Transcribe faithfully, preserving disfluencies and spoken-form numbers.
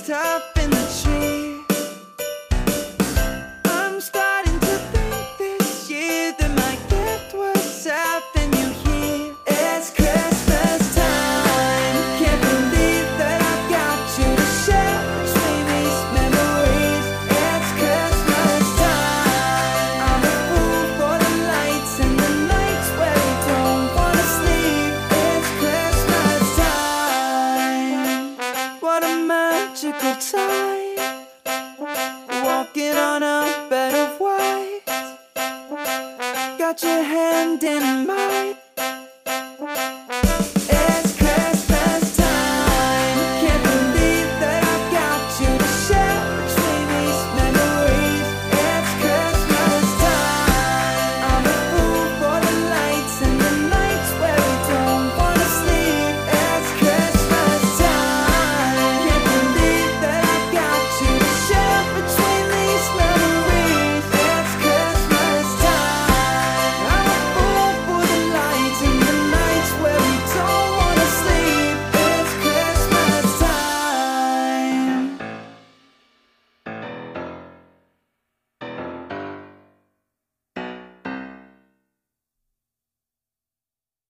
dressed up in the tree. I'm starting to think this year that my gift was having you here. It's Christmas time. Can't believe that I've got you to share between these memories. It's Christmas time. I'm a fool for the lights and the nights where we don't wanna sleep. It's Christmas time. What a magical time. Walking on a bed of white. Got your hand in